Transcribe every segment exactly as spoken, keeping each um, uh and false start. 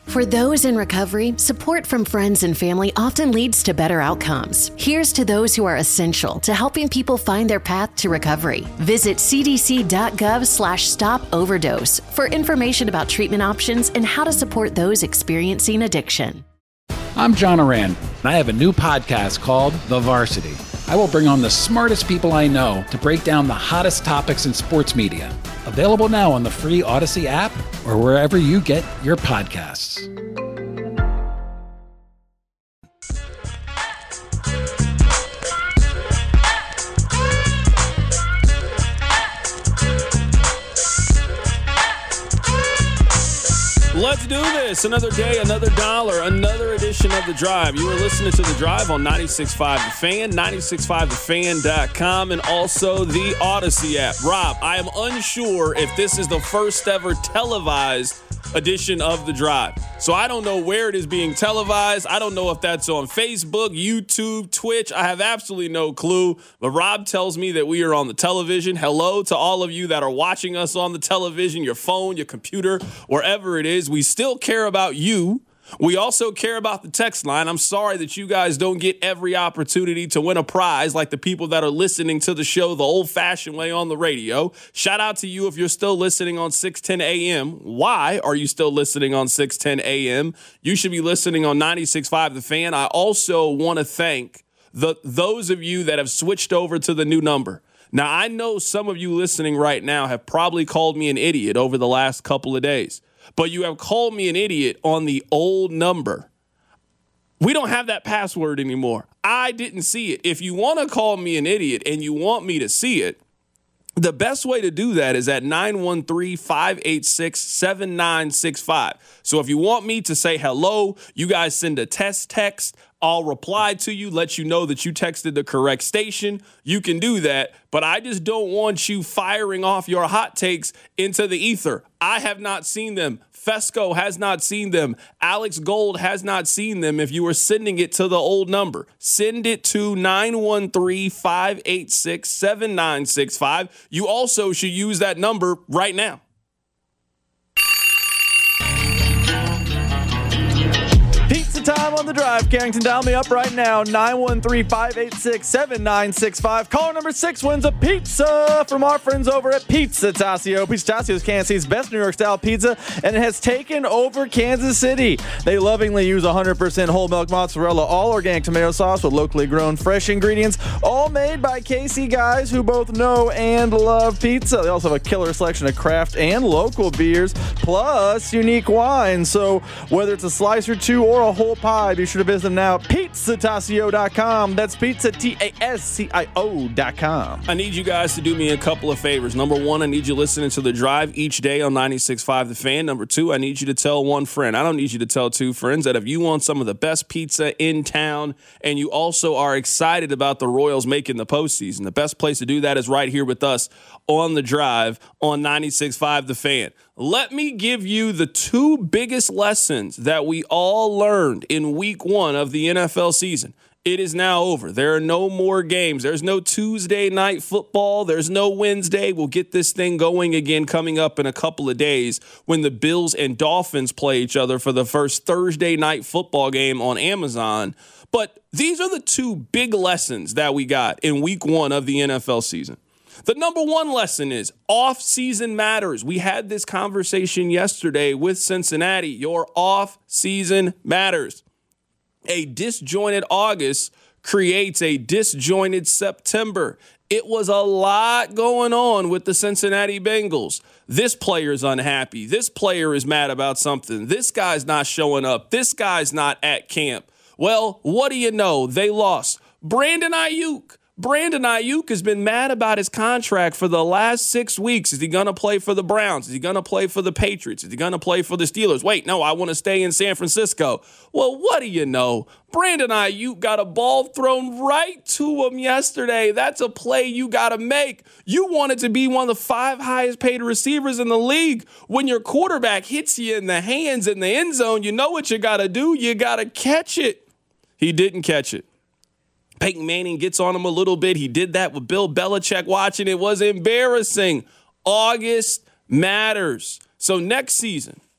For those in recovery, support from friends and family often leads to better outcomes. Here's to those who are essential to helping people find their path to recovery. Visit cdc.gov slash stop overdose for information about treatment options and how to support those experiencing addiction. I'm John Oran, and I have a new podcast called The Varsity. I will bring on the smartest people I know to break down the hottest topics in sports media. Available now on the free Odyssey app or wherever you get your podcasts. Let's do this. Another day, another dollar, another edition of The Drive. You are listening to The Drive on ninety-six point five The Fan, ninety-six point five the fan dot com, and also the Odyssey app. Rob, I am unsure if this is the first ever televised edition of The Drive. So I don't know where it is being televised. I don't know if that's on Facebook, YouTube, Twitch. I have absolutely no clue. But Rob tells me that we are on the television. Hello to all of you that are watching us on the television, your phone, your computer, wherever it is. We still care about you. We also care about the text line. I'm sorry that you guys don't get every opportunity to win a prize like the people that are listening to the show the old-fashioned way on the radio. Shout out to you if you're still listening on six ten a.m. Why are you still listening on six ten a.m.? You should be listening on ninety-six point five The Fan. I also want to thank the those of you that have switched over to the new number. Now, I know some of you listening right now have probably called me an idiot over the last couple of days. But you have called me an idiot on the old number. We don't have that password anymore. I didn't see it. If you want to call me an idiot and you want me to see it, the best way to do that is at nine one three, five eight six, seven nine six five. So if you want me to say hello, you guys send a test text. I'll reply to you, let you know that you texted the correct station. You can do that, but I just don't want you firing off your hot takes into the ether. I have not seen them. Fesco has not seen them. Alex Gold has not seen them. If you were sending it to the old number, send it to nine one three, five eight six, seven nine six five. You also should use that number right now. Pizza time on The Drive. Carrington, dial me up right now. nine one three, five eight six, seven nine six five. Caller number six wins a pizza from our friends over at Pizza Tassio. Pizza Tassio is Kansas City's best New York-style pizza, and it has taken over Kansas City. They lovingly use one hundred percent whole milk mozzarella, all organic tomato sauce with locally grown fresh ingredients, all made by K C guys who both know and love pizza. They also have a killer selection of craft and local beers, plus unique wines. So whether it's a slice or two or a whole pie, be sure to visit them now at pizza tassio dot com. That's pizza, T A S C I O dot com. I need you guys to do me a couple of favors. Number one, I need you listening to The Drive each day on ninety-six point five The Fan. Number two, I need you to tell one friend. I don't need you to tell two friends that if you want some of the best pizza in town and you also are excited about the Royals making the postseason, the best place to do that is right here with us on The Drive on ninety-six point five The Fan. Let me give you the two biggest lessons that we all learned in week one of the N F L season. It is now over. There are no more games. There's no Tuesday night football. There's no Wednesday. We'll get this thing going again coming up in a couple of days when the Bills and Dolphins play each other for the first Thursday night football game on Amazon. But these are the two big lessons that we got in week one of the N F L season. The number one lesson is off-season matters. We had this conversation yesterday with Cincinnati. Your off-season matters. A disjointed August creates a disjointed September. It was a lot going on with the Cincinnati Bengals. This player's unhappy. This player is mad about something. This guy's not showing up. This guy's not at camp. Well, what do you know? They lost. Brandon Ayuk. Brandon Ayuk has been mad about his contract for the last six weeks. Is he going to play for the Browns? Is he going to play for the Patriots? Is he going to play for the Steelers? Wait, no, I want to stay in San Francisco. Well, what do you know? Brandon Ayuk got a ball thrown right to him yesterday. That's a play you got to make. You wanted to be one of the five highest paid receivers in the league. When your quarterback hits you in the hands in the end zone, you know what you got to do? You got to catch it. He didn't catch it. Peyton Manning gets on him a little bit. He did that with Bill Belichick watching. It was embarrassing. August matters. So next season,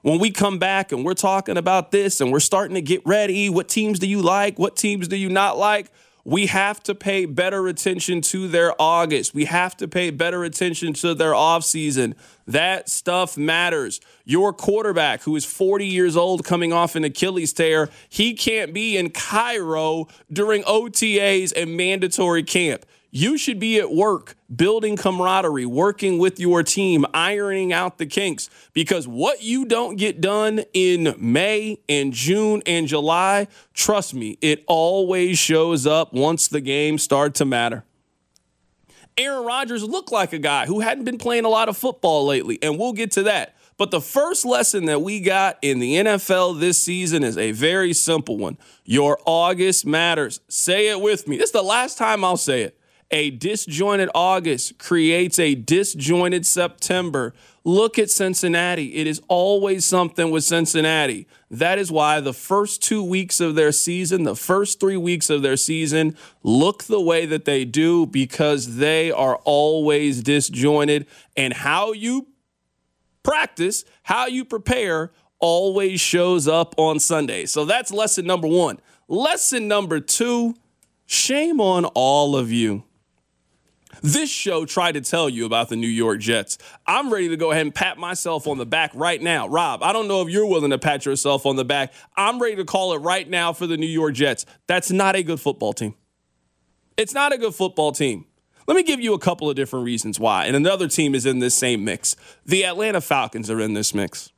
when we come back and we're talking about this and we're starting to get ready, what teams do you like? What teams do you not like? We have to pay better attention to their August. We have to pay better attention to their offseason. That stuff matters. Your quarterback, who is forty years old coming off an Achilles tear, he can't be in Cairo during O T As and mandatory camp. You should be at work, building camaraderie, working with your team, ironing out the kinks, because what you don't get done in May and June and July, trust me, it always shows up once the games start to matter. Aaron Rodgers looked like a guy who hadn't been playing a lot of football lately, and we'll get to that. But the first lesson that we got in the N F L this season is a very simple one. Your August matters. Say it with me. This is the last time I'll say it. A disjointed August creates a disjointed September. Look at Cincinnati. It is always something with Cincinnati. That is why the first two weeks of their season, the first three weeks of their season, look the way that they do, because they are always disjointed. And how you practice, how you prepare, always shows up on Sunday. So that's lesson number one. Lesson number two, shame on all of you. This show tried to tell you about the New York Jets. I'm ready to go ahead and pat myself on the back right now. Rob, I don't know if you're willing to pat yourself on the back. I'm ready to call it right now for the New York Jets. That's not a good football team. It's not a good football team. Let me give you a couple of different reasons why. And another team is in this same mix. The Atlanta Falcons are in this mix.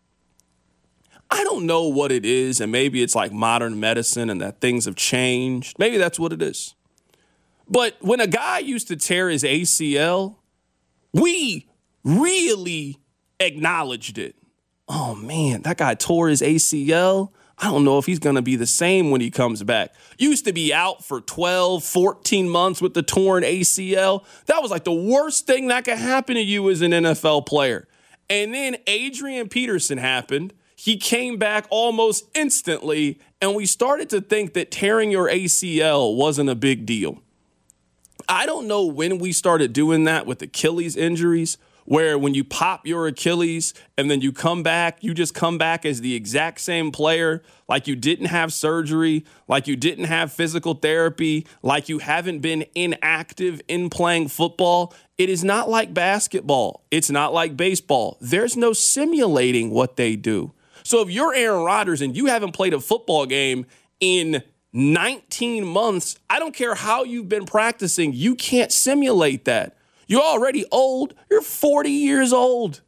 I don't know what it is, and maybe it's like modern medicine and that things have changed. Maybe that's what it is. But when a guy used to tear his A C L, we really acknowledged it. Oh, man, that guy tore his A C L. I don't know if he's going to be the same when he comes back. Used to be out for twelve, fourteen months with the torn A C L. That was like the worst thing that could happen to you as an N F L player. And then Adrian Peterson happened. He came back almost instantly, and we started to think that tearing your A C L wasn't a big deal. I don't know when we started doing that with Achilles injuries, where when you pop your Achilles and then you come back, you just come back as the exact same player, like you didn't have surgery, like you didn't have physical therapy, like you haven't been inactive in playing football. It is not like basketball. It's not like baseball. There's no simulating what they do. So if you're Aaron Rodgers and you haven't played a football game in nineteen months, I don't care how you've been practicing, you can't simulate that. You're already old. You're forty years old.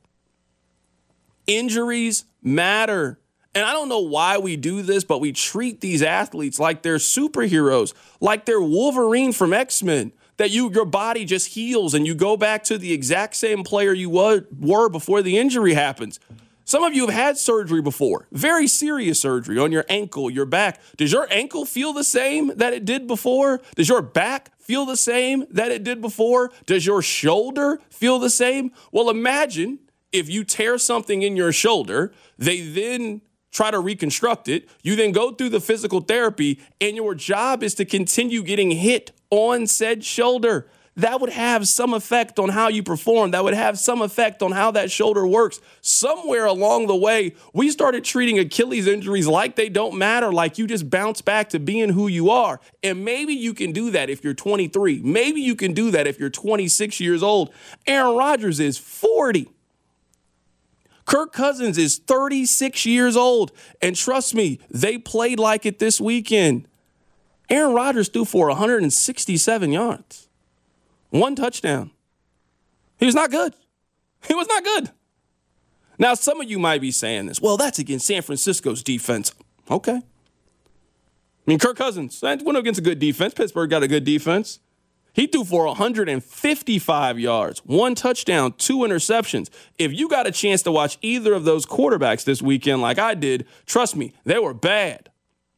Injuries matter. And I don't know why we do this, but we treat these athletes like they're superheroes, like they're Wolverine from X-Men, that you your body just heals and you go back to the exact same player you were, were before the injury happens. Some of you have had surgery before, very serious surgery on your ankle, your back. Does your ankle feel the same that it did before? Does your back feel the same that it did before? Does your shoulder feel the same? Well, imagine if you tear something in your shoulder, they then try to reconstruct it. You then go through the physical therapy, and your job is to continue getting hit on said shoulder. That would have some effect on how you perform. That would have some effect on how that shoulder works. Somewhere along the way, we started treating Achilles injuries like they don't matter, like you just bounce back to being who you are. And maybe you can do that if you're twenty-three. Maybe you can do that if you're twenty-six years old. Aaron Rodgers is forty. Kirk Cousins is thirty-six years old. And trust me, they played like it this weekend. Aaron Rodgers threw for one hundred sixty-seven yards. One touchdown. He was not good. He was not good. Now, some of you might be saying this. Well, that's against San Francisco's defense. Okay. I mean, Kirk Cousins went against a good defense. Pittsburgh got a good defense. He threw for one hundred fifty-five yards, one touchdown, two interceptions. If you got a chance to watch either of those quarterbacks this weekend like I did, trust me, they were bad.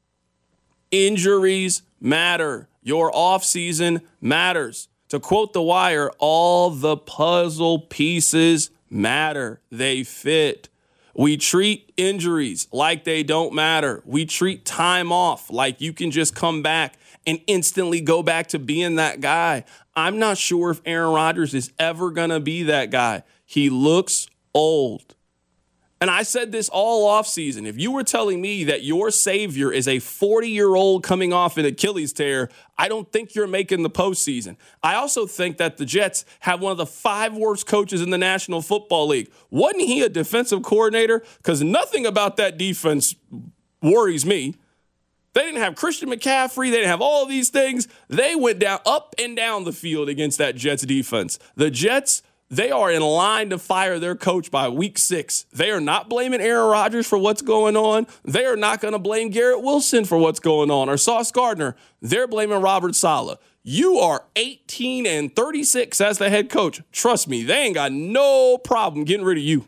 Injuries matter. Your offseason matters. To quote The Wire, all the puzzle pieces matter. They fit. We treat injuries like they don't matter. We treat time off like you can just come back and instantly go back to being that guy. I'm not sure if Aaron Rodgers is ever going to be that guy. He looks old. And I said this all offseason. If you were telling me that your savior is a forty-year-old coming off an Achilles tear, I don't think you're making the postseason. I also think that the Jets have one of the five worst coaches in the National Football League. Wasn't he a defensive coordinator? Because nothing about that defense worries me. They didn't have Christian McCaffrey. They didn't have all these things. They went down up and down the field against that Jets defense. The Jets, they are in line to fire their coach by week six. They are not blaming Aaron Rodgers for what's going on. They are not going to blame Garrett Wilson for what's going on or Sauce Gardner. They're blaming Robert Saleh. You are eighteen and thirty-six as the head coach. Trust me, they ain't got no problem getting rid of you.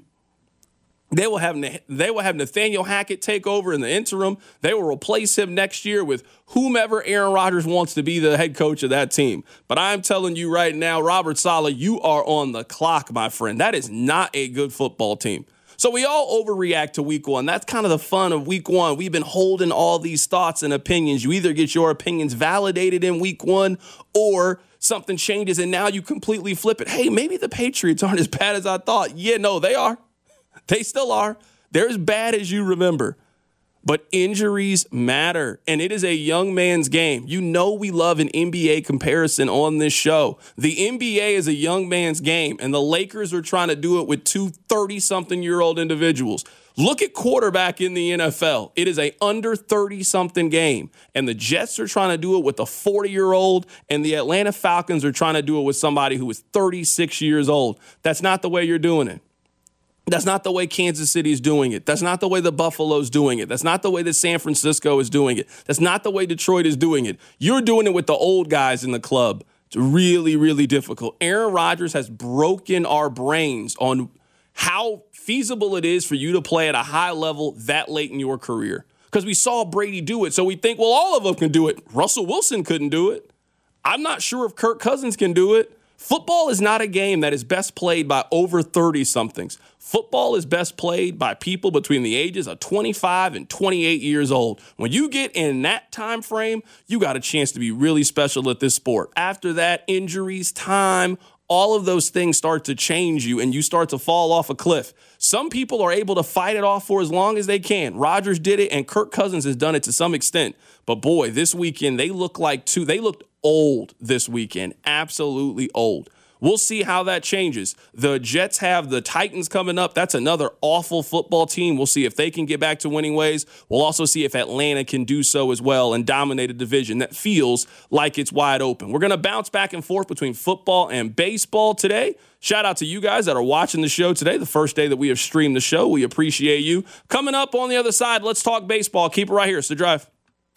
They will have they will have Nathaniel Hackett take over in the interim. They will replace him next year with whomever Aaron Rodgers wants to be the head coach of that team. But I'm telling you right now, Robert Saleh, you are on the clock, my friend. That is not a good football team. So we all overreact to week one. That's kind of the fun of week one. We've been holding all these thoughts and opinions. You either get your opinions validated in week one or something changes and now you completely flip it. Hey, maybe the Patriots aren't as bad as I thought. Yeah, no, they are. They still are. They're as bad as you remember. But injuries matter, and it is a young man's game. You know we love an N B A comparison on this show. The N B A is a young man's game, and the Lakers are trying to do it with two thirty-something-year-old individuals. Look at quarterback in the N F L. It is a under thirty-something game, and the Jets are trying to do it with a forty-year-old, and the Atlanta Falcons are trying to do it with somebody who is thirty-six years old. That's not the way you're doing it. That's not the way Kansas City is doing it. That's not the way the Buffalo's doing it. That's not the way that San Francisco is doing it. That's not the way Detroit is doing it. You're doing it with the old guys in the club. It's really, really difficult. Aaron Rodgers has broken our brains on how feasible it is for you to play at a high level that late in your career. Because we saw Brady do it, so we think, well, all of them can do it. Russell Wilson couldn't do it. I'm not sure if Kirk Cousins can do it. Football is not a game that is best played by over thirty-somethings. Football is best played by people between the ages of twenty-five and twenty-eight years old. When you get in that time frame, you got a chance to be really special at this sport. After that, injuries, time, all of those things start to change you and you start to fall off a cliff. Some people are able to fight it off for as long as they can. Rodgers did it and Kirk Cousins has done it to some extent. But boy, this weekend, they look like two. They looked old this weekend. Absolutely old. We'll see how that changes. The Jets have the Titans coming up. That's another awful football team. We'll see if they can get back to winning ways. We'll also see if Atlanta can do so as well and dominate a division that feels like it's wide open. We're going to bounce back and forth between football and baseball today. Shout out to you guys that are watching the show today, the first day that we have streamed the show. We appreciate you. Coming up on the other side, let's talk baseball. Keep it right here. It's The Drive.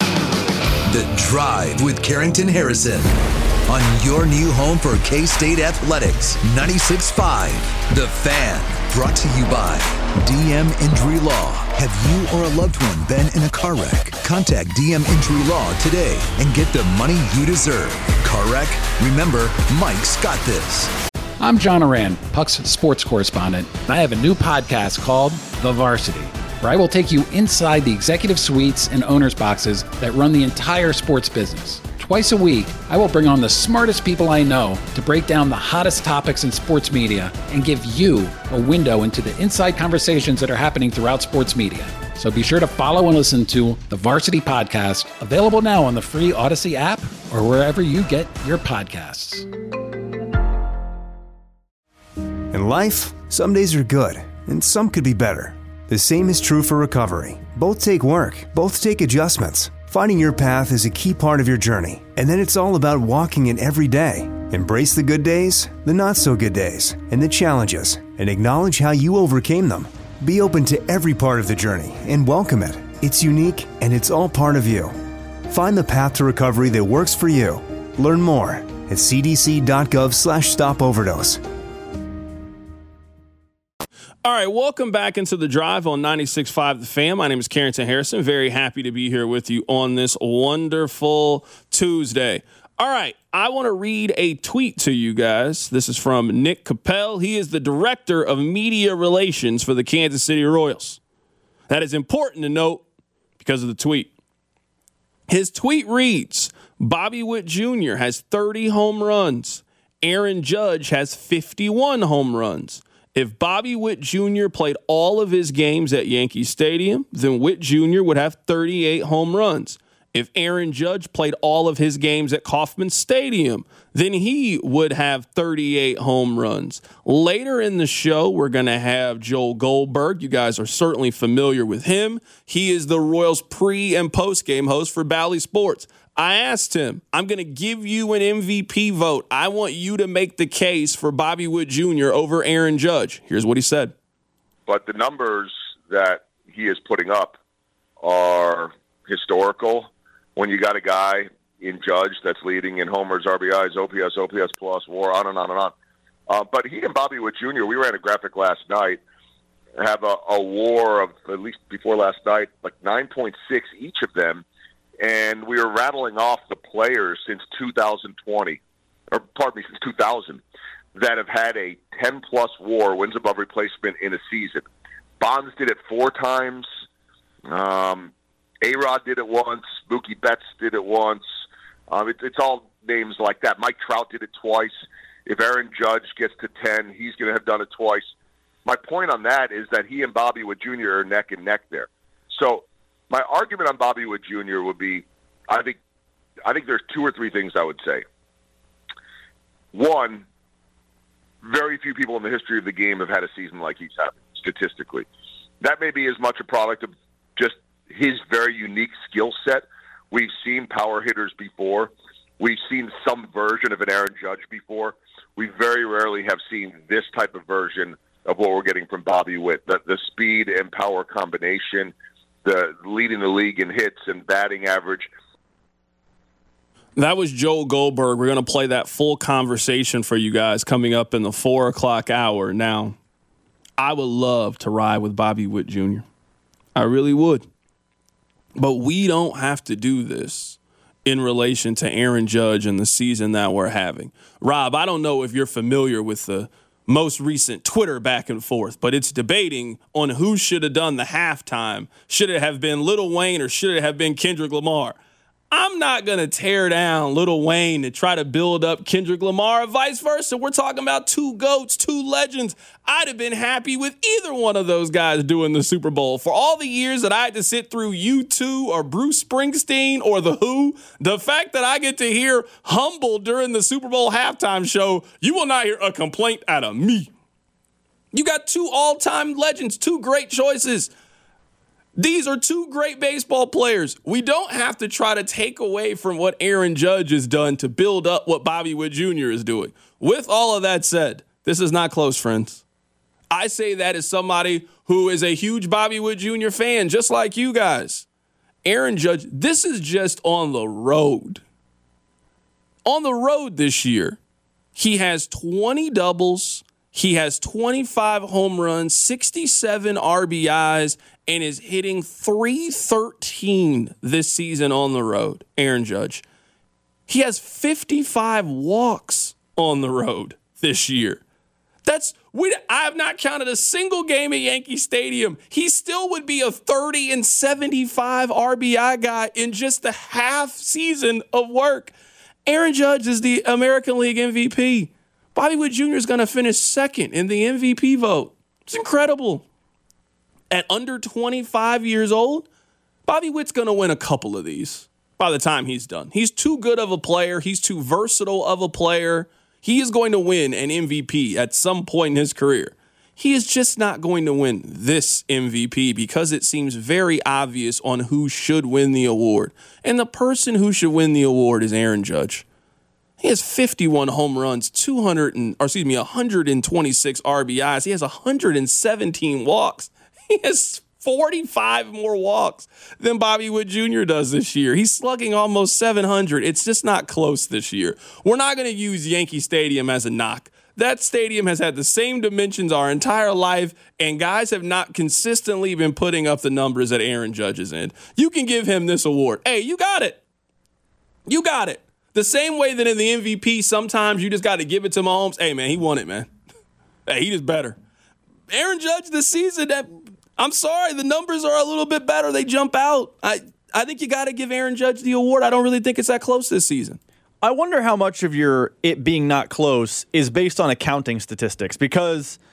The Drive with Carrington Harrison on your new home for K-State Athletics, ninety-six point five. The Fan, brought to you by D M Injury Law. Have you or a loved one been in a car wreck? Contact D M Injury Law today and get the money you deserve. Car wreck? Remember, Mike's got this. I'm John Oran, Puck's sports correspondent, and I have a new podcast called The Varsity, where I will take you inside the executive suites and owners' boxes that run the entire sports business. Twice a week, I will bring on the smartest people I know to break down the hottest topics in sports media and give you a window into the inside conversations that are happening throughout sports media. So be sure to follow and listen to The Varsity Podcast, available now on the free Odyssey app or wherever you get your podcasts. In life, some days are good, and some could be better. The same is true for recovery. Both take work, both take adjustments. Finding your path is a key part of your journey, and then it's all about walking it every day. Embrace the good days, the not-so-good days, and the challenges, and acknowledge how you overcame them. Be open to every part of the journey and welcome it. It's unique, and it's all part of you. Find the path to recovery that works for you. Learn more at c d c dot gov slash stop overdose. All right, welcome back into The Drive on ninety-six point five The Fan. My name is Carrington Harrison. Very happy to be here with you on this wonderful Tuesday. All right, I want to read a tweet to you guys. This is from Nick Capel. He is the Director of Media Relations for the Kansas City Royals. That is important to note because of the tweet. His tweet reads, Bobby Witt Junior has thirty home runs. Aaron Judge has fifty-one home runs. If Bobby Witt Junior played all of his games at Yankee Stadium, then Witt Junior would have thirty-eight home runs. If Aaron Judge played all of his games at Kauffman Stadium, then he would have thirty-eight home runs. Later in the show, we're going to have Joel Goldberg. You guys are certainly familiar with him. He is the Royals pre- and post-game host for Bally Sports. I asked him, I'm going to give you an M V P vote. I want you to make the case for Bobby Witt Junior over Aaron Judge. Here's what he said. But the numbers that he is putting up are historical. When you got a guy in Judge that's leading in homers, R B Is, O P S, O P S plus, WAR, on and on and on. Uh, but he and Bobby Witt Junior, we ran a graphic last night, have a, a WAR of, at least before last night, like nine point six each of them. And we were rattling off the players since two thousand twenty, or pardon me, since two thousand, that have had a ten-plus WAR, wins above replacement, in a season. Bonds did it four times. Um... A-Rod did it once. Mookie Betts did it once. Um, it, it's all names like that. Mike Trout did it twice. If Aaron Judge gets to ten, he's going to have done it twice. My point on that is that he and Bobby Witt Junior are neck and neck there. So my argument on Bobby Witt Junior would be, I think, I think there's two or three things I would say. One, very few people in the history of the game have had a season like he's having, statistically. That may be as much a product of just his very unique skill set. We've seen power hitters before. We've seen some version of an Aaron Judge before. We very rarely have seen this type of version of what we're getting from Bobby Witt. The, the speed and power combination, the leading the league in hits and batting average. That was Joel Goldberg. We're going to play that full conversation for you guys coming up in the four o'clock hour. Now, I would love to ride with Bobby Witt Junior I really would. But we don't have to do this in relation to Aaron Judge and the season that we're having. Rob, I don't know if you're familiar with the most recent Twitter back and forth, but it's debating on who should have done the halftime. Should it have been Lil Wayne or should it have been Kendrick Lamar? I'm not going to tear down Lil Wayne and try to build up Kendrick Lamar or vice versa. We're talking about two GOATs, two legends. I'd have been happy with either one of those guys doing the Super Bowl. For all the years that I had to sit through U two or Bruce Springsteen or The Who, the fact that I get to hear Humble during the Super Bowl halftime show, you will not hear a complaint out of me. You got two all-time legends, two great choices. These are two great baseball players. We don't have to try to take away from what Aaron Judge has done to build up what Bobby Witt Junior is doing. With all of that said, this is not close, friends. I say that as somebody who is a huge Bobby Witt Junior fan, just like you guys. Aaron Judge, this is just on the road. On the road this year, he has twenty doubles. He has twenty-five home runs, sixty-seven R B Is, and is hitting three thirteen this season on the road, Aaron Judge. He has fifty-five walks on the road this year. That's we. I have not counted a single game at Yankee Stadium. He still would be a thirty and seventy-five R B I guy in just the half season of work. Aaron Judge is the American League M V P. Bobby Witt Junior is going to finish second in the M V P vote. It's incredible. At under twenty-five years old, Bobby Witt's going to win a couple of these by the time he's done. He's too good of a player. He's too versatile of a player. He is going to win an M V P at some point in his career. He is just not going to win this M V P because it seems very obvious on who should win the award. And the person who should win the award is Aaron Judge. He has fifty-one home runs, two hundred and, or excuse me, one hundred twenty-six R B Is. He has one hundred seventeen walks. He has forty-five more walks than Bobby Witt Junior does this year. He's slugging almost seven hundred. It's just not close this year. We're not going to use Yankee Stadium as a knock. That stadium has had the same dimensions our entire life, and guys have not consistently been putting up the numbers that Aaron Judge is in. You can give him this award. Hey, you got it. You got it. The same way that in the M V P, sometimes you just got to give it to Mahomes. Hey, man, he won it, man. Hey, he just better. Aaron Judge this season, that, I'm sorry, the numbers are a little bit better. They jump out. I, I think you got to give Aaron Judge the award. I don't really think it's that close this season. I wonder how much of your it being not close is based on accounting statistics, because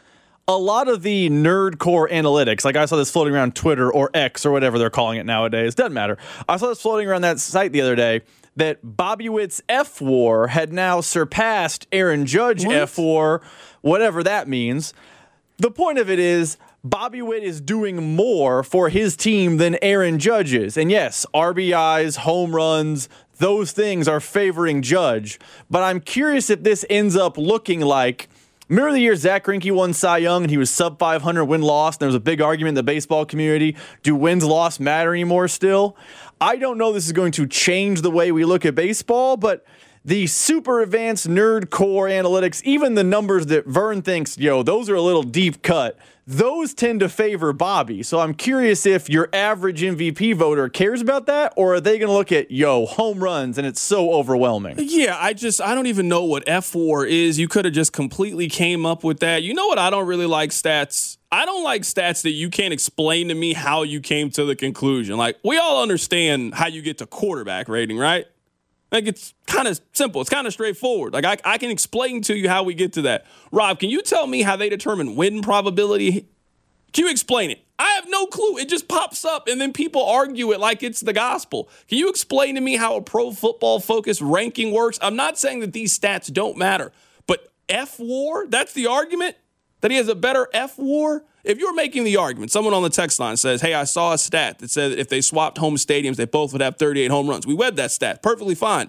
a lot of the nerdcore analytics, like I saw this floating around Twitter or X or whatever they're calling it nowadays, doesn't matter. I saw this floating around that site the other day that Bobby Witt's F W A R had now surpassed Aaron Judge What? F W A R, whatever that means. The point of it is Bobby Witt is doing more for his team than Aaron Judge is. And yes, R B Is, home runs, those things are favoring Judge. But I'm curious if this ends up looking like, remember the year Zach Greinke won Cy Young and he was sub five hundred win-loss, and there was a big argument in the baseball community, do wins-loss matter anymore still? I don't know this is going to change the way we look at baseball, but the super advanced nerd core analytics, even the numbers that Vern thinks, yo, those are a little deep cut, those tend to favor Bobby. So I'm curious if your average M V P voter cares about that, or are they going to look at, yo, home runs, and it's so overwhelming? Yeah, I just, I don't even know what F W A R is. You could have just completely came up with that. You know what? I don't really like stats. I don't like stats that you can't explain to me how you came to the conclusion. Like, we all understand how you get to quarterback rating, right? Like, it's kind of simple. It's kind of straightforward. Like, I, I can explain to you how we get to that. Rob, can you tell me how they determine win probability? Can you explain it? I have no clue. It just pops up, and then people argue it like it's the gospel. Can you explain to me how a Pro Football Focus ranking works? I'm not saying that these stats don't matter, but F W A R, that's the argument? That he has a better F W A R? If you're making the argument, someone on the text line says, hey, I saw a stat that said if they swapped home stadiums, they both would have thirty-eight home runs. We read that stat. Perfectly fine.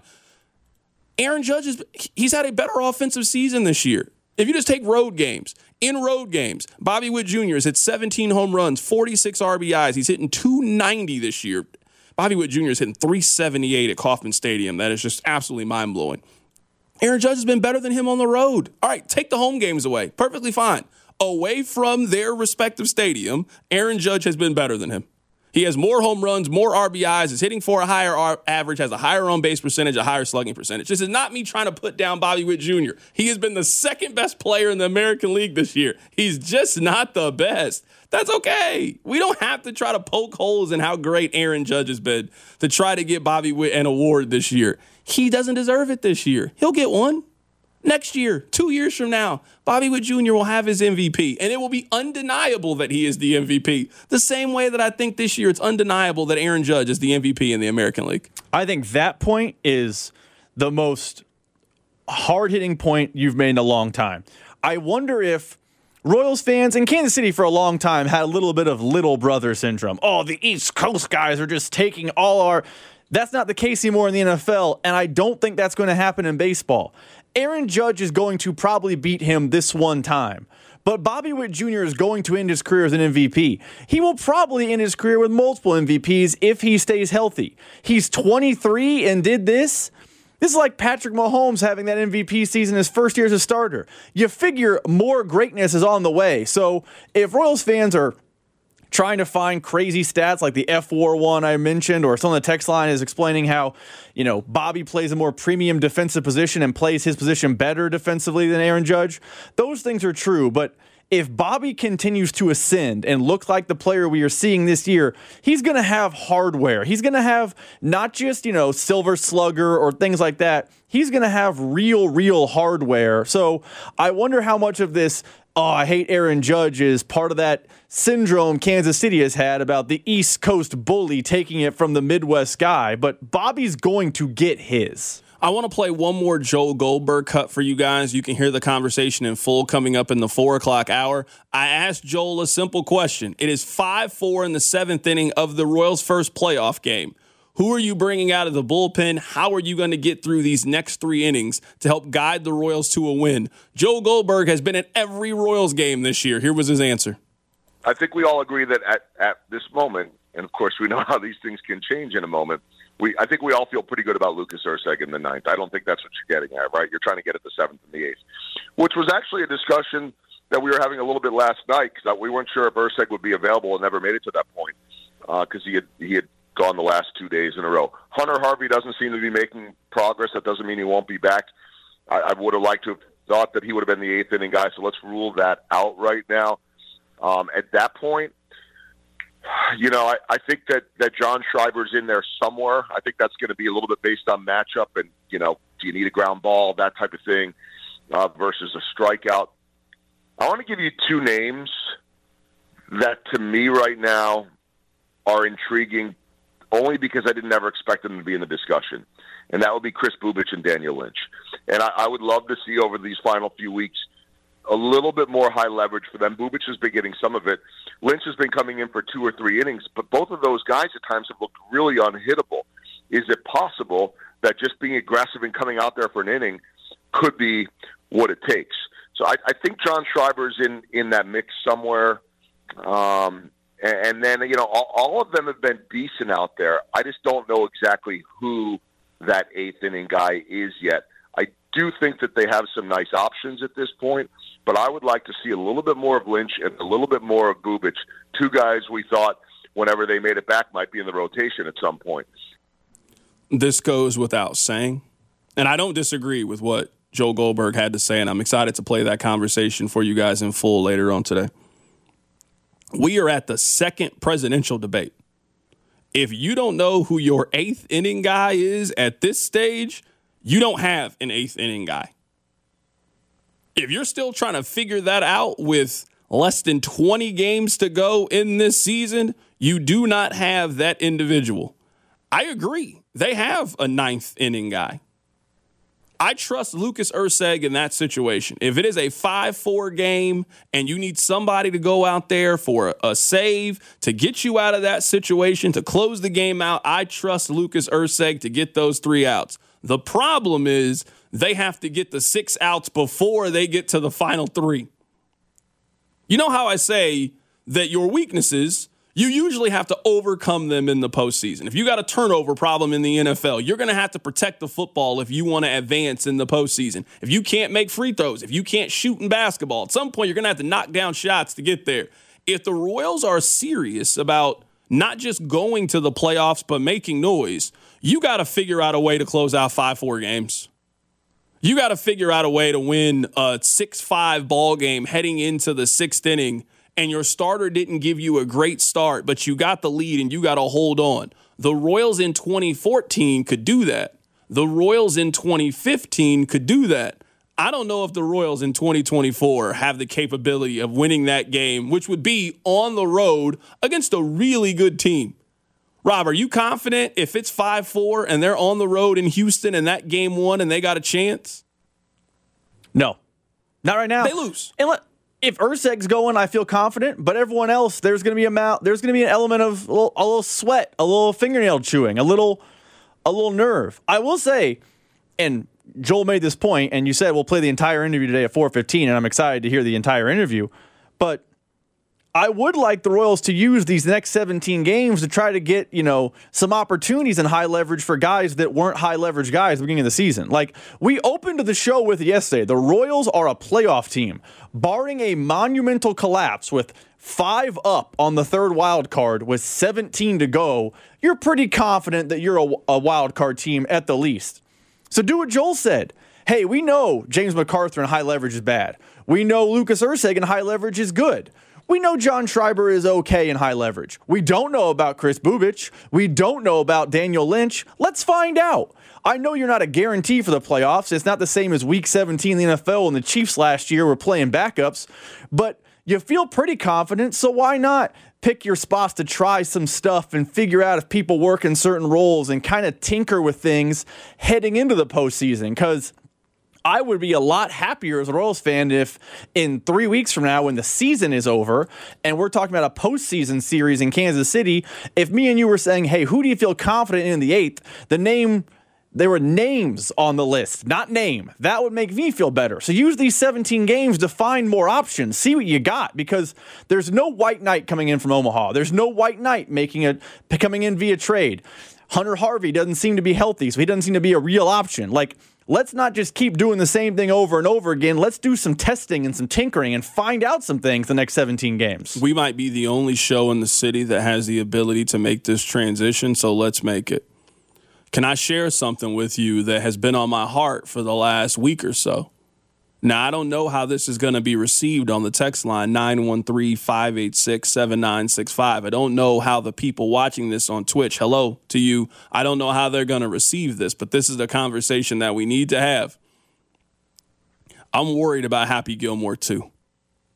Aaron Judge, is, he's had a better offensive season this year. If you just take road games, in road games, Bobby Witt Junior has hit seventeen home runs, forty-six R B Is. He's hitting two ninety this year. Bobby Witt Junior is hitting three seventy-eight at Kauffman Stadium. That is just absolutely mind-blowing. Aaron Judge has been better than him on the road. All right, take the home games away. Perfectly fine. Away from their respective stadium, Aaron Judge has been better than him. He has more home runs, more R B Is, is hitting for a higher ar- average, has a higher on-base percentage, a higher slugging percentage. This is not me trying to put down Bobby Witt Junior He has been the second best player in the American League this year. He's just not the best. That's okay. We don't have to try to poke holes in how great Aaron Judge has been to try to get Bobby Witt an award this year. He doesn't deserve it this year. He'll get one. Next year, two years from now, Bobby Witt Junior will have his M V P, and it will be undeniable that he is the M V P. The same way that I think this year it's undeniable that Aaron Judge is the M V P in the American League. I think that point is the most hard-hitting point you've made in a long time. I wonder if Royals fans in Kansas City for a long time had a little bit of little brother syndrome. Oh, the East Coast guys are just taking all our... That's not the case anymore in the N F L, and I don't think that's going to happen in baseball. Aaron Judge is going to probably beat him this one time, but Bobby Witt Junior is going to end his career as an M V P. He will probably end his career with multiple M V Ps if he stays healthy. He's twenty-three and did this. This is like Patrick Mahomes having that M V P season his first year as a starter. You figure more greatness is on the way. So if Royals fans are trying to find crazy stats like the F W A R one I mentioned, or someone on the text line is explaining how, you know, Bobby plays a more premium defensive position and plays his position better defensively than Aaron Judge. Those things are true, but if Bobby continues to ascend and look like the player we are seeing this year, he's going to have hardware. He's going to have not just, you know, Silver Slugger or things like that. He's going to have real, real hardware. So I wonder how much of this, oh, I hate Aaron Judge, is part of that syndrome Kansas City has had about the East Coast bully taking it from the Midwest guy. But Bobby's going to get his. I want to play one more Joel Goldberg cut for you guys. You can hear the conversation in full coming up in the four o'clock hour. I asked Joel a simple question. It is five four in the seventh inning of the Royals' first playoff game. Who are you bringing out of the bullpen? How are you going to get through these next three innings to help guide the Royals to a win? Joel Goldberg has been at every Royals game this year. Here was his answer. I think we all agree that at, at this moment, and of course we know how these things can change in a moment, We, I think we all feel pretty good about Lucas Erceg in the ninth. I don't think that's what you're getting at, right? You're trying to get at the seventh and the eighth, which was actually a discussion that we were having a little bit last night because we weren't sure if Erceg would be available and never made it to that point because uh, he had he had gone the last two days in a row. Hunter Harvey doesn't seem to be making progress. That doesn't mean he won't be back. I, I would have liked to have thought that he would have been the eighth inning guy, so let's rule that out right now. Um, at that point, you know, I, I think that, that John Schreiber's in there somewhere. I think that's going to be a little bit based on matchup and, you know, do you need a ground ball, that type of thing, uh, versus a strikeout. I want to give you two names that, to me right now, are intriguing only because I didn't ever expect them to be in the discussion. And that would be Chris Bubich and Daniel Lynch. And I, I would love to see over these final few weeks a little bit more high leverage for them. Bubich has been getting some of it. Lynch has been coming in for two or three innings, but both of those guys at times have looked really unhittable. Is it possible that just being aggressive and coming out there for an inning could be what it takes? So I, I think John Schreiber's in, in that mix somewhere. Um, and, and then, you know, all, all of them have been decent out there. I just don't know exactly who that eighth inning guy is yet. I do think that they have some nice options at this point, but I would like to see a little bit more of Lynch and a little bit more of Bubich, two guys we thought whenever they made it back might be in the rotation at some point. This goes without saying, and I don't disagree with what Joe Goldberg had to say, and I'm excited to play that conversation for you guys in full later on today. We are at the second presidential debate. If you don't know who your eighth inning guy is at this stage, you don't have an eighth inning guy. If you're still trying to figure that out with less than twenty games to go in this season, you do not have that individual. I agree. They have a ninth inning guy. I trust Lucas Erceg in that situation. If it is a five four game and you need somebody to go out there for a save, to get you out of that situation, to close the game out, I trust Lucas Erceg to get those three outs. The problem is they have to get the six outs before they get to the final three. You know how I say that your weaknesses, you usually have to overcome them in the postseason. If you got a turnover problem in the N F L, you're going to have to protect the football if you want to advance in the postseason. If you can't make free throws, if you can't shoot in basketball, at some point you're going to have to knock down shots to get there. If the Royals are serious about not just going to the playoffs but making noise, you got to figure out a way to close out five four games. You got to figure out a way to win a six five ball game heading into the sixth inning, and your starter didn't give you a great start, but you got the lead and you got to hold on. The Royals in twenty fourteen could do that. The Royals in twenty fifteen could do that. I don't know if the Royals in twenty twenty-four have the capability of winning that game, which would be on the road against a really good team. Rob, are you confident if it's five four and they're on the road in Houston and that game won and they got a chance? No. Not right now. They lose. And let, if Erceg's going, I feel confident, but everyone else, there's going to be a mouth, there's going to be an element of a little, a little sweat, a little fingernail chewing, a little a little nerve. I will say, and Joel made this point, and you said we'll play the entire interview today at four fifteen, and I'm excited to hear the entire interview, but I would like the Royals to use these next seventeen games to try to get, you know, some opportunities in high leverage for guys that weren't high leverage guys at the beginning of the season. Like we opened the show with yesterday, the Royals are a playoff team. Barring a monumental collapse with five up on the third wild card with seventeen to go, you're pretty confident that you're a, a wild card team at the least. So do what Joel said. Hey, we know James MacArthur in high leverage is bad. We know Lucas Erceg in high leverage is good. We know John Schreiber is okay in high leverage. We don't know about Chris Bubich. We don't know about Daniel Lynch. Let's find out. I know you're not a guarantee for the playoffs. It's not the same as Week seventeen in the N F L when the Chiefs last year were playing backups. But you feel pretty confident, so why not pick your spots to try some stuff and figure out if people work in certain roles and kind of tinker with things heading into the postseason? Because I would be a lot happier as a Royals fan if in three weeks from now when the season is over and we're talking about a postseason series in Kansas City, if me and you were saying, hey, who do you feel confident in the eighth? The name, there were names on the list, not name. That would make me feel better. So use these seventeen games to find more options. See what you got, because there's no White Knight coming in from Omaha. There's no White Knight making a coming in via trade. Hunter Harvey doesn't seem to be healthy, so he doesn't seem to be a real option. Like, let's not just keep doing the same thing over and over again. Let's do some testing and some tinkering and find out some things the next seventeen games. We might be the only show in the city that has the ability to make this transition, so let's make it. Can I share something with you that has been on my heart for the last week or so? Now, I don't know how this is going to be received on the text line, nine one three, five eight six, seven nine six five. I don't know how the people watching this on Twitch, hello to you, I don't know how they're going to receive this, but this is the conversation that we need to have. I'm worried about Happy Gilmore, too.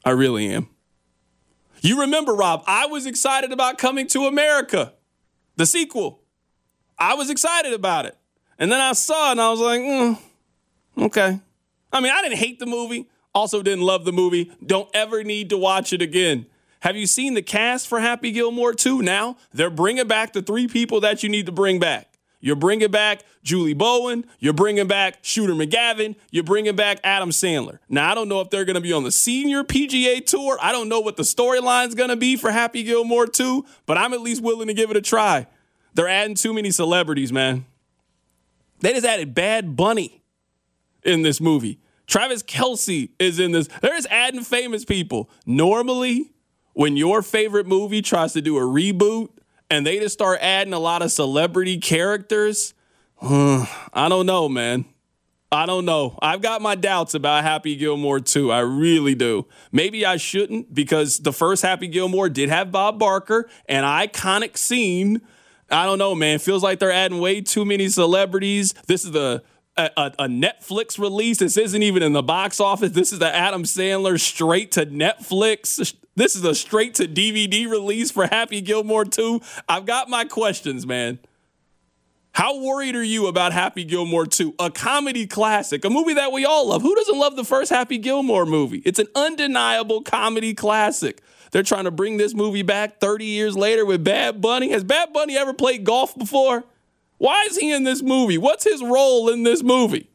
I really am. You remember, Rob, I was excited about Coming to America, the sequel. I was excited about it. And then I saw it and I was like, mm, okay. I mean, I didn't hate the movie. Also didn't love the movie. Don't ever need to watch it again. Have you seen the cast for Happy Gilmore two now? They're bringing back the three people that you need to bring back. You're bringing back Julie Bowen. You're bringing back Shooter McGavin. You're bringing back Adam Sandler. Now, I don't know if they're going to be on the senior P G A tour. I don't know what the storyline's going to be for Happy Gilmore two, but I'm at least willing to give it a try. They're adding too many celebrities, man. They just added Bad Bunny in this movie. Travis Kelce is in this. They're just adding famous people. Normally, when your favorite movie tries to do a reboot and they just start adding a lot of celebrity characters, uh, I don't know, man. I don't know. I've got my doubts about Happy Gilmore two. I really do. Maybe I shouldn't, because the first Happy Gilmore did have Bob Barker, an iconic scene. I don't know, man. Feels like they're adding way too many celebrities. This is the a, a, a Netflix release. This isn't even in the box office. This is the Adam Sandler straight to Netflix. This is a straight to D V D release for Happy Gilmore two. I've got my questions, man. How worried are you about Happy Gilmore two? A comedy classic, a movie that we all love. Who doesn't love the first Happy Gilmore movie? It's an undeniable comedy classic. They're trying to bring this movie back thirty years later with Bad Bunny. Has Bad Bunny ever played golf before? Why is he in this movie? What's his role in this movie?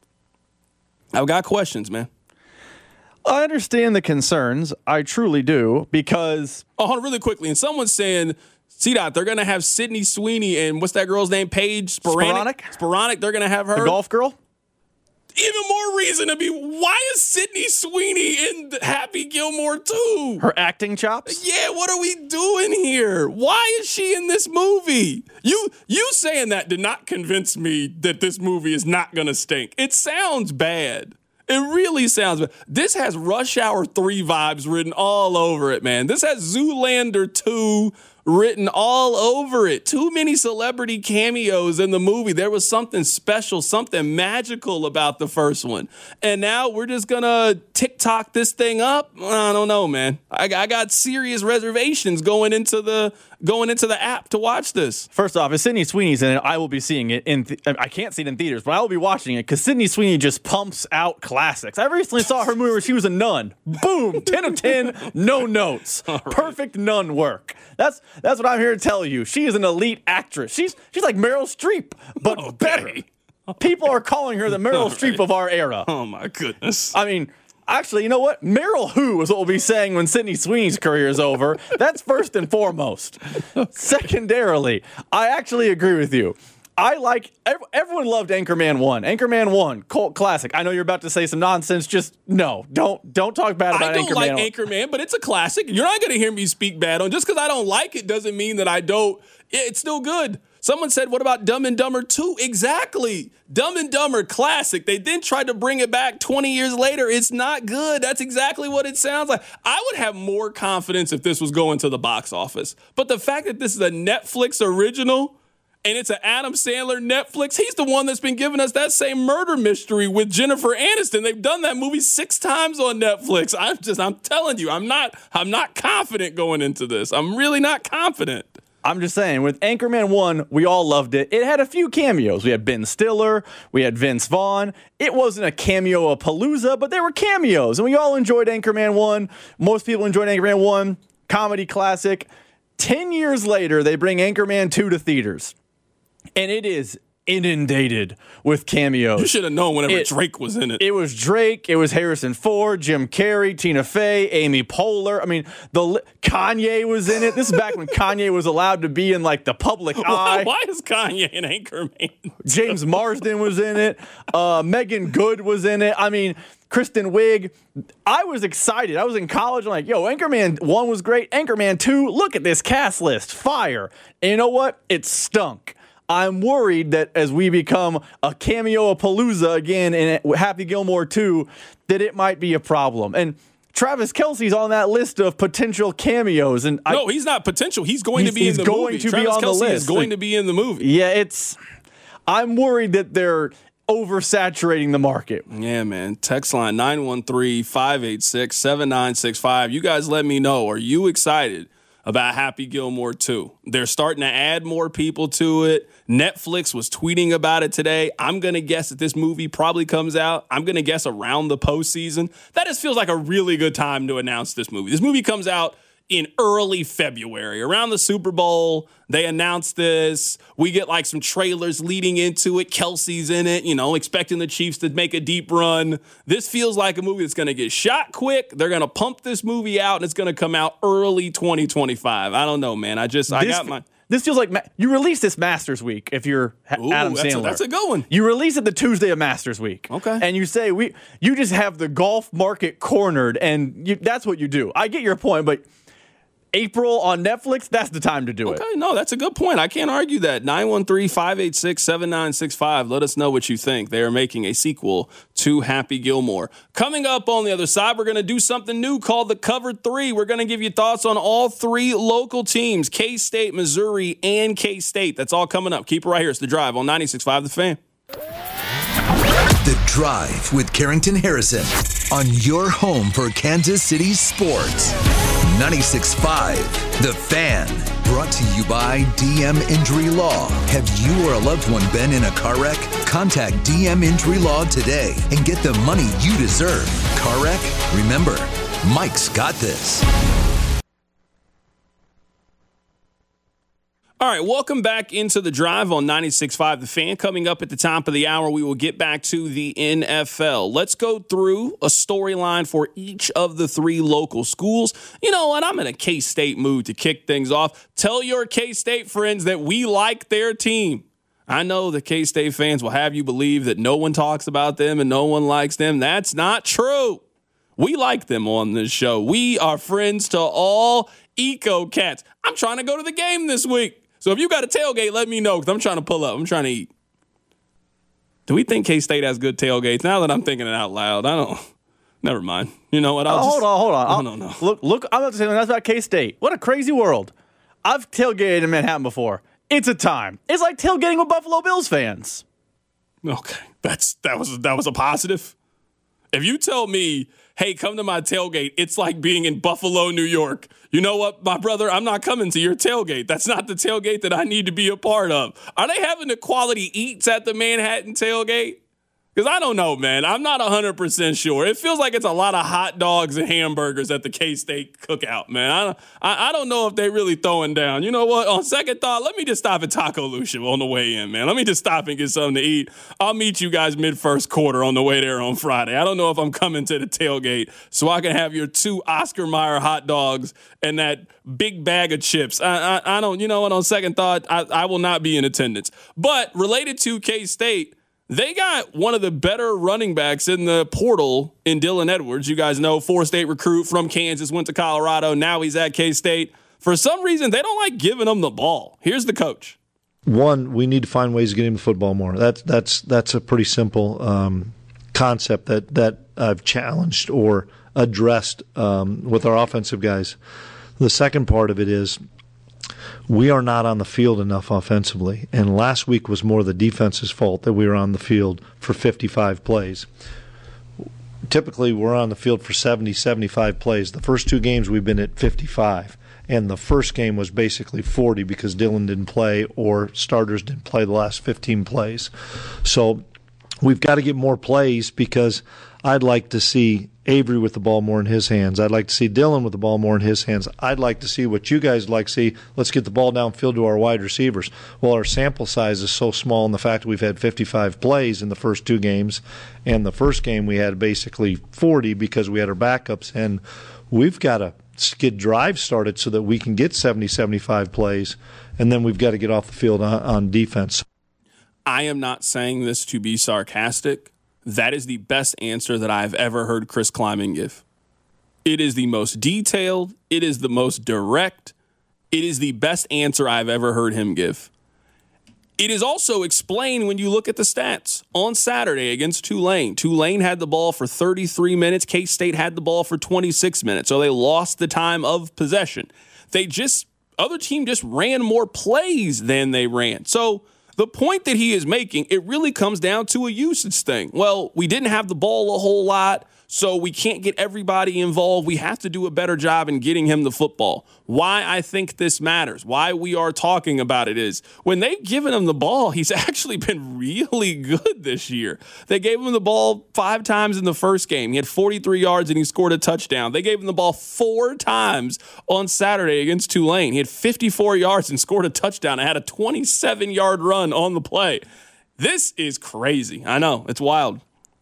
I've got questions, man. I understand the concerns. I truly do, because... Oh, hold on really quickly. And someone's saying, C-Dot, they're going to have Sydney Sweeney and what's that girl's name? Paige Sporanic? Sporanic? Sporanic. They're going to have her. The golf girl? Even more reason to be, why is Sydney Sweeney in Happy Gilmore two? Her acting chops? Yeah, what are we doing here? Why is she in this movie? You you saying that did not convince me that this movie is not going to stink. It sounds bad. It really sounds bad. This has Rush Hour three vibes written all over it, man. This has Zoolander two written all over it. Too many celebrity cameos in the movie. There was something special, something magical about the first one. And now we're just going to TikTok this thing up? I don't know, man. I, I got serious reservations going into the going into the app to watch this. First off, if Sydney Sweeney's in it, I will be seeing it in th- I can't see it in theaters, but I will be watching it because Sydney Sweeney just pumps out classics. I recently saw her movie where she was a nun. Boom, ten of ten, no notes. Right. Perfect nun work. That's that's what I'm here to tell you. She is an elite actress. She's she's like Meryl Streep, but okay. better. People are calling her the Meryl right. Streep of our era. Oh my goodness. I mean, actually, you know what? Meryl Who is what we'll be saying when Sydney Sweeney's career is over. That's first and foremost. Secondarily, I actually agree with you. I like, everyone loved Anchorman one. Anchorman one, cult classic. I know you're about to say some nonsense. Just no, don't don't talk bad about Anchorman. I don't Anchorman like Anchorman, but it's a classic. You're not going to hear me speak bad on. Just because I don't like it doesn't mean that I don't. It's still good. Someone said, what about Dumb and Dumber two? Exactly. Dumb and Dumber, classic. They then tried to bring it back twenty years later. It's not good. That's exactly what it sounds like. I would have more confidence if this was going to the box office. But the fact that this is a Netflix original and it's an Adam Sandler Netflix, he's the one that's been giving us that same murder mystery with Jennifer Aniston. They've done that movie six times on Netflix. I'm just, I'm telling you, I'm not, I'm not confident going into this. I'm really not confident. I'm just saying, with Anchorman one, we all loved it. It had a few cameos. We had Ben Stiller. We had Vince Vaughn. It wasn't a cameo-a-palooza, but there were cameos. And we all enjoyed Anchorman one. Most people enjoyed Anchorman one. Comedy classic. Ten years later, they bring Anchorman two to theaters. And it is inundated with cameos. You should have known whenever it, Drake was in it. It was Drake. It was Harrison Ford, Jim Carrey, Tina Fey, Amy Poehler. I mean, the Kanye was in it. This is back when Kanye was allowed to be in like the public eye. Why, why is Kanye an Anchorman? James Marsden was in it. Uh, Megan Good was in it. I mean, Kristen Wiig. I was excited. I was in college. I'm like, yo, Anchorman one was great. Anchorman two, look at this cast list. Fire. And you know what? It stunk. I'm worried that as we become a cameo-a-palooza again in Happy Gilmore two, that it might be a problem. And Travis Kelce's on that list of potential cameos. And no, I, he's not potential. He's going he's, to be in the going movie. To Travis be on Kelce the list. is going to be in the movie. Yeah, it's. I'm worried that they're oversaturating the market. Yeah, man. Text line nine one three, five eight six, seven nine six five. You guys let me know. Are you excited about Happy Gilmore two? They're starting to add more people to it. Netflix was tweeting about it today. I'm going to guess that this movie probably comes out. I'm going to guess around the postseason. That just feels like a really good time to announce this movie. This movie comes out in early February, around the Super Bowl. They announced this. We get like some trailers leading into it. Kelsey's in it, you know, expecting the Chiefs to make a deep run. This feels like a movie that's going to get shot quick. They're going to pump this movie out, and it's going to come out early twenty twenty-five. I don't know, man. I just, I this, got my... This feels like ma- you release this Masters Week if you're ha- Ooh, Adam that's Sandler. A, that's a good one. You release it the Tuesday of Masters Week. Okay. And you say, we, you just have the golf market cornered, and you, that's what you do. I get your point, but April on Netflix, that's the time to do okay, it. Okay, no, that's a good point. I can't argue that. nine one three, five eight six, seven nine six five. Let us know what you think. They are making a sequel to Happy Gilmore. Coming up on the other side, we're going to do something new called the Cover three. We're going to give you thoughts on all three local teams, K-State, Missouri, and K-State. That's all coming up. Keep it right here. It's The Drive on ninety-six point five The Fan. The Drive with Carrington Harrison on your home for Kansas City sports. ninety-six point five The Fan. Brought to you by D M Injury Law. Have you or a loved one been in a car wreck? Contact D M Injury Law today and get the money you deserve. Car wreck? Remember, Mike's got this. All right, welcome back into The Drive on ninety-six point five The Fan. Coming up at the top of the hour, we will get back to the N F L. Let's go through a storyline for each of the three local schools. You know what? I'm in a K-State mood to kick things off. Tell your K-State friends that we like their team. I know the K-State fans will have you believe that no one talks about them and no one likes them. That's not true. We like them on this show. We are friends to all Eco Cats. I'm trying to go to the game this week. So if you got a tailgate, let me know, because I'm trying to pull up. I'm trying to eat. Do we think K-State has good tailgates? Now that I'm thinking it out loud, I don't. Never mind. You know what? I'll oh, just, hold on, hold on. I don't know. Look, look. I'm about to say that's about K-State. What a crazy world. I've tailgated in Manhattan before. It's a time. It's like tailgating with Buffalo Bills fans. Okay, that's that was that was a positive. If you tell me, hey, come to my tailgate, it's like being in Buffalo, New York. You know what, my brother? I'm not coming to your tailgate. That's not the tailgate that I need to be a part of. Are they having the quality eats at the Manhattan tailgate? Because I don't know, man. I'm not one hundred percent sure. It feels like it's a lot of hot dogs and hamburgers at the K-State cookout, man. I don't, I, I don't know if they really throwing down. You know what? On second thought, let me just stop at Taco Lucia on the way in, man. Let me just stop and get something to eat. I'll meet you guys mid-first quarter on the way there on Friday. I don't know if I'm coming to the tailgate so I can have your two Oscar Mayer hot dogs and that big bag of chips. I, I, I don't, you know what? On second thought, I, I will not be in attendance. But related to K-State, they got one of the better running backs in the portal in Dylan Edwards. You guys know, four-state recruit from Kansas, went to Colorado. Now he's at K-State. For some reason, they don't like giving him the ball. Here's the coach. One, we need to find ways to get him the football more. That's that's that's a pretty simple um, concept that, that I've challenged or addressed um, with our offensive guys. The second part of it is we are not on the field enough offensively, and last week was more the defense's fault that we were on the field for fifty-five plays. Typically, we're on the field for seventy, seventy-five plays. The first two games we've been at fifty-five, and the first game was basically forty because Dylan didn't play or starters didn't play the last fifteen plays. So we've got to get more plays because I'd like to see Avery with the ball more in his hands. I'd like to see Dylan with the ball more in his hands. I'd like to see what you guys like to see. Let's get the ball downfield to our wide receivers. Well, our sample size is so small in the fact that we've had fifty-five plays in the first two games, and the first game we had basically forty because we had our backups, and we've got to get drives started so that we can get seventy, seventy-five plays, and then we've got to get off the field on, on defense. I am not saying this to be sarcastic. That is the best answer that I've ever heard Chris Kleiman give. It is the most detailed. It is the most direct. It is the best answer I've ever heard him give. It is also explained when you look at the stats. On Saturday against Tulane, Tulane had the ball for thirty-three minutes. K-State had the ball for twenty-six minutes. So they lost the time of possession. They just, other team just ran more plays than they ran. So the point that he is making, it really comes down to a usage thing. Well, we didn't have the ball a whole lot, so we can't get everybody involved. We have to do a better job in getting him the football. Why I think this matters, why we are talking about it is when they've given him the ball, he's actually been really good this year. They gave him the ball five times in the first game. He had forty-three yards and he scored a touchdown. They gave him the ball four times on Saturday against Tulane. He had fifty-four yards and scored a touchdown and had a twenty-seven-yard run on the play. This is crazy. I know, it's wild.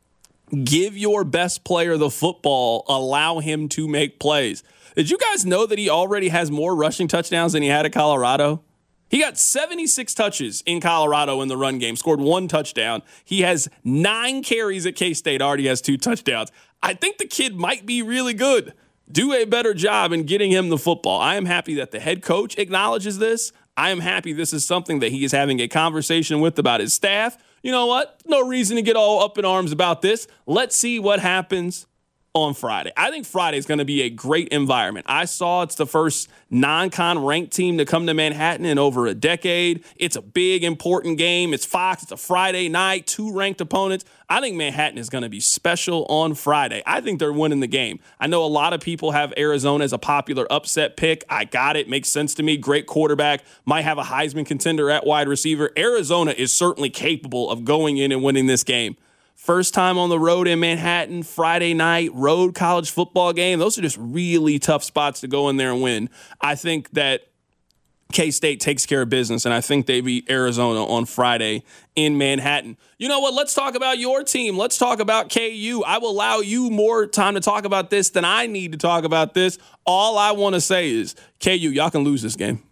Give your best player the football. Allow him to make plays. Did you guys know that he already has more rushing touchdowns than he had at Colorado? He got seventy-six touches in Colorado in the run game, scored one touchdown. He has nine carries at K-State, already has two touchdowns. I think the kid might be really good. Do a better job in getting him the football. I am happy that the head coach acknowledges this. I am happy this is something that he is having a conversation with about his staff. You know what? No reason to get all up in arms about this. Let's see what happens on Friday. I think Friday is going to be a great environment. I saw it's the first non-con ranked team to come to Manhattan in over a decade. It's a big, important game. It's Fox. It's a Friday night, two ranked opponents. I think Manhattan is going to be special on Friday. I think they're winning the game. I know a lot of people have Arizona as a popular upset pick. I got it. Makes sense to me. Great quarterback. Might have a Heisman contender at wide receiver. Arizona is certainly capable of going in and winning this game. First time on the road in Manhattan, Friday night, road college football game. Those are just really tough spots to go in there and win. I think that K-State takes care of business, and I think they beat Arizona on Friday in Manhattan. You know what? Let's talk about your team. Let's talk about K U. I will allow you more time to talk about this than I need to talk about this. All I want to say is, K U, y'all can lose this game.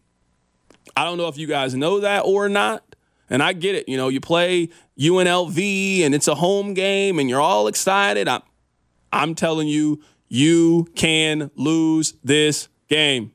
I don't know if you guys know that or not. And I get it. You know, you play U N L V and it's a home game and you're all excited. I'm, I'm telling you, you can lose this game.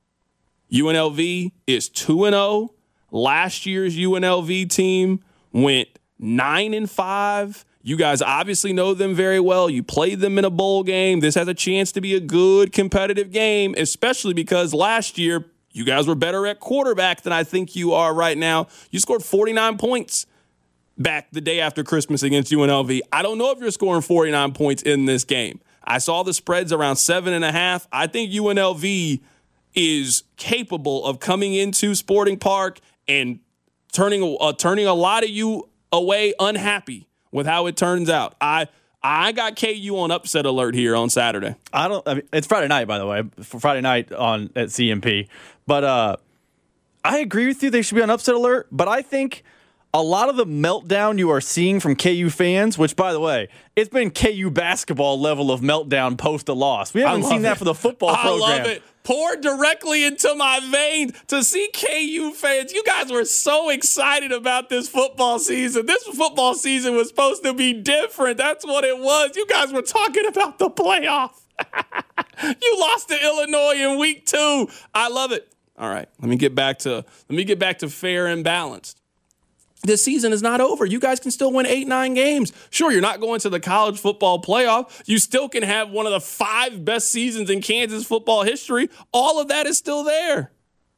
U N L V is two and oh. Last year's U N L V team went nine and five. You guys obviously know them very well. You played them in a bowl game. This has a chance to be a good competitive game, especially because last year you guys were better at quarterback than I think you are right now. You scored forty-nine points back the day after Christmas against U N L V. I don't know if you're scoring forty-nine points in this game. I saw the spreads around seven and a half. I think U N L V is capable of coming into Sporting Park and turning uh, turning a lot of you away unhappy with how it turns out. I I got K U on upset alert here on Saturday. I don't. I mean, it's Friday night, by the way. For Friday night on at C M P. But uh, I agree with you. They should be on upset alert. But I think a lot of the meltdown you are seeing from K U fans, which, by the way, it's been K U basketball level of meltdown post a loss. We haven't seen it. that for the football I program. I love it. Pour directly into my veins to see K U fans. You guys were so excited about this football season. This football season was supposed to be different. That's what it was. You guys were talking about the playoff. You lost to Illinois in week two. I love it. All right, let me get back to let me get back to fair and balanced. This season is not over. You guys can still win eight, nine games. Sure, you're not going to the college football playoff. You still can have one of the five best seasons in Kansas football history. All of that is still there.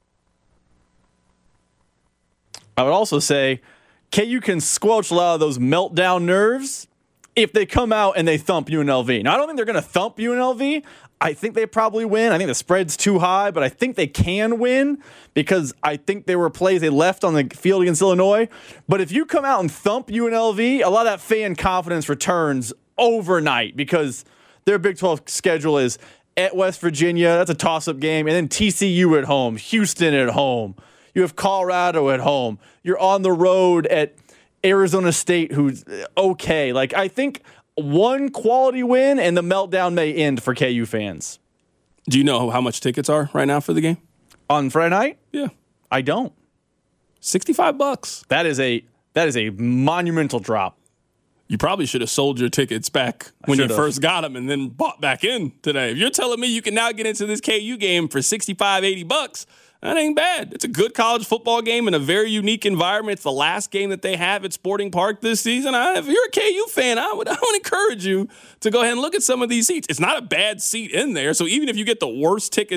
I would also say K U can squelch a lot of those meltdown nerves if they come out and they thump U N L V. Now, I don't think they're going to thump U N L V. I think they probably win. I think the spread's too high, but I think they can win because I think there were plays they left on the field against Illinois. But if you come out and thump U N L V, a lot of that fan confidence returns overnight because their Big twelve schedule is at West Virginia. That's a toss-up game. And then T C U at home, Houston at home. You have Colorado at home. You're on the road at Arizona State, who's okay. Like, I think one quality win and the meltdown may end for K U fans. Do you know how much tickets are right now for the game? On Friday night? Yeah. I don't. sixty-five bucks. That is a that is a monumental drop. You probably should have sold your tickets back when you first got them and then bought back in today. If you're telling me you can now get into this K U game for sixty-five, eighty bucks, that ain't bad. It's a good college football game in a very unique environment. It's the last game that they have at Sporting Park this season. I, if you're a K U fan, I would, I would encourage you to go ahead and look at some of these seats. It's not a bad seat in there. So even if you get the worst tickets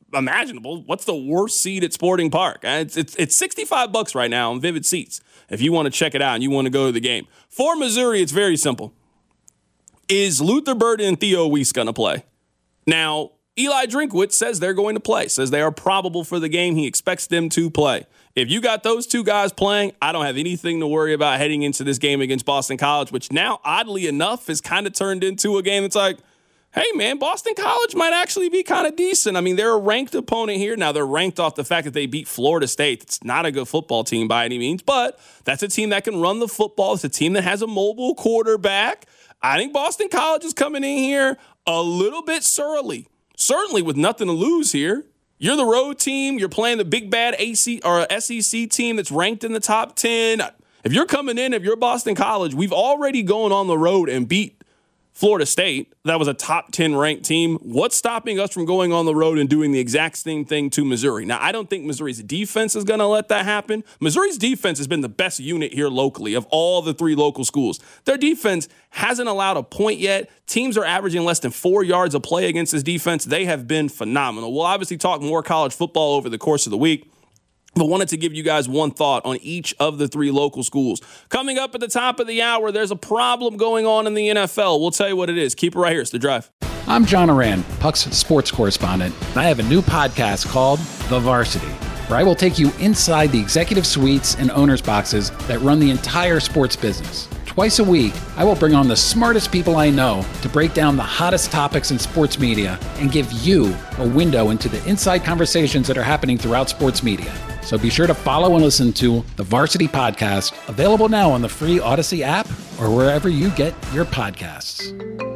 imaginable. What's the worst seat at Sporting Park? It's, it's, it's sixty-five bucks right now on Vivid Seats if you want to check it out and you want to go to the game. For Missouri, it's very simple. Is Luther Burden and Theo Weiss going to play? Now, Eli Drinkwitz says they're going to play, says they are probable for the game. He expects them to play. If you got those two guys playing, I don't have anything to worry about heading into this game against Boston College, which now, oddly enough, has kind of turned into a game that's like, hey, man, Boston College might actually be kind of decent. I mean, they're a ranked opponent here. Now, they're ranked off the fact that they beat Florida State. It's not a good football team by any means, but that's a team that can run the football. It's a team that has a mobile quarterback. I think Boston College is coming in here a little bit surly. Certainly with nothing to lose here. You're the road team. You're playing the big bad A C or S E C team that's ranked in the top ten. If you're coming in, if you're Boston College, we've already gone on the road and beat Florida State. That was a top ten ranked team. What's stopping us from going on the road and doing the exact same thing to Missouri? Now, I don't think Missouri's defense is going to let that happen. Missouri's defense has been the best unit here locally of all the three local schools. Their defense hasn't allowed a point yet. Teams are averaging less than four yards a play against this defense. They have been phenomenal. We'll obviously talk more college football over the course of the week, but wanted to give you guys one thought on each of the three local schools. Coming up at the top of the hour, there's a problem going on in the N F L. We'll tell you what it is. Keep it right here. It's The Drive. I'm John Oran, Puck's sports correspondent, and I have a new podcast called The Varsity, where I will take you inside the executive suites and owners' boxes that run the entire sports business. Twice a week, I will bring on the smartest people I know to break down the hottest topics in sports media and give you a window into the inside conversations that are happening throughout sports media. So be sure to follow and listen to the Varsity Podcast, available now on the free Odyssey app or wherever you get your podcasts.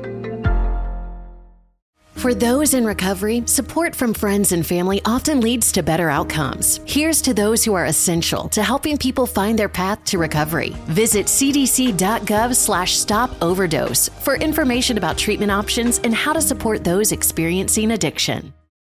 For those in recovery, support from friends and family often leads to better outcomes. Here's to those who are essential to helping people find their path to recovery. Visit cdc.gov slash stop overdose for information about treatment options and how to support those experiencing addiction.